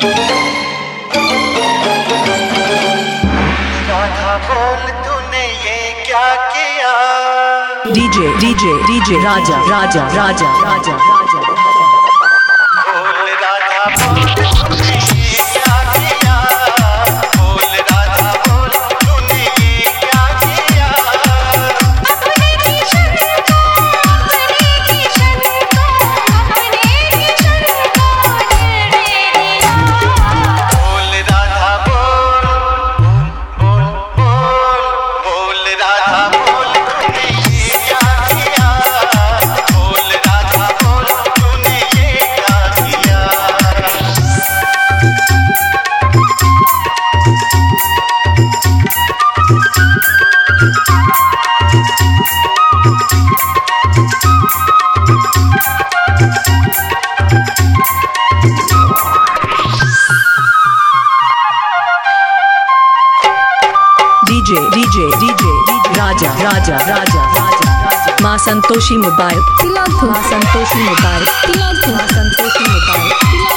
DJ Raja बोल राधा बोल तूने ये क्या किया, बोल राधा बोल तूने ये क्या किया। अपने किशन को दे दिया। बोल राधा बोल बोल राधा बोल तूने ये क्या किया, बोल राधा बोल तूने ये क्या किया। DJ Raja माँ संतोषी मोबाइल माँ संतोषी मोबाइल माँ संतोषी मोबाइल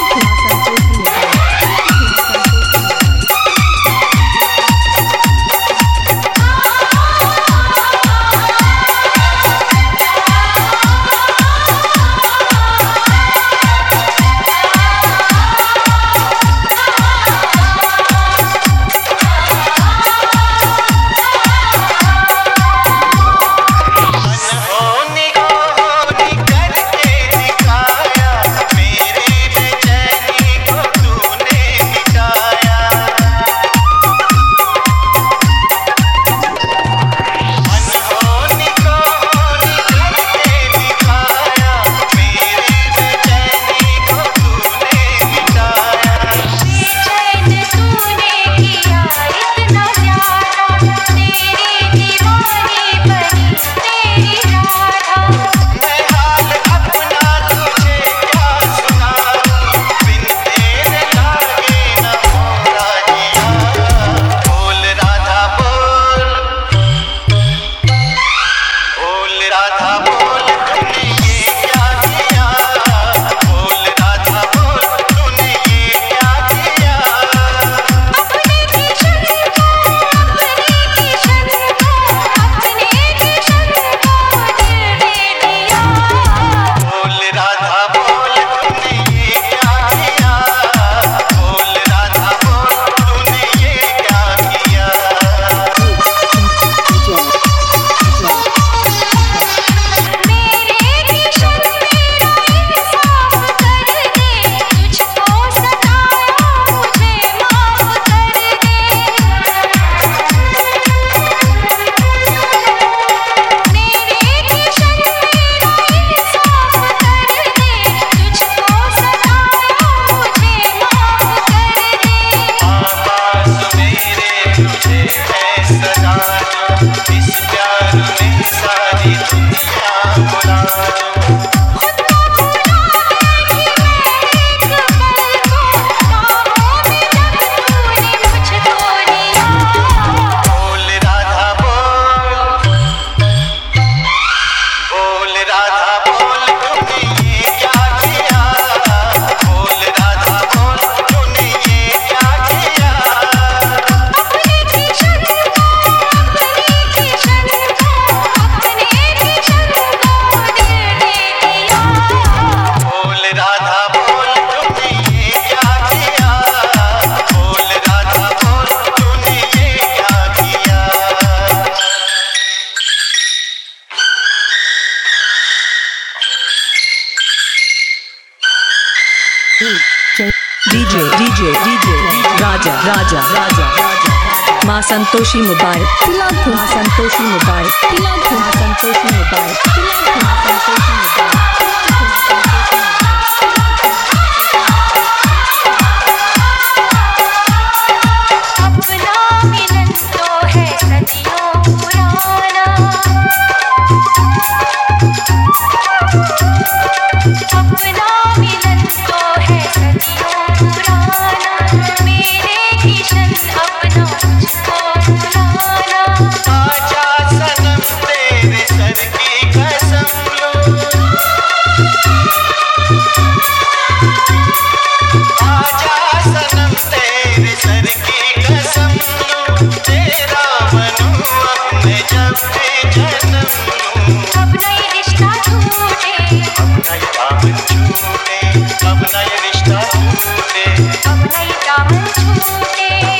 DJ Raja माँ संतोषी मोबाइल माँ संतोषी मोबाइल माँ संतोषी मोबाइल अपना मिलन तो है सदियों पुराना, अपना मिलन तो है सदियों पुराना, मेरे किशन अपना मुझको बुलाना। आजा सनम तेरे सर की कसम लो, दामन छूटे अब नहीं दामन छूटे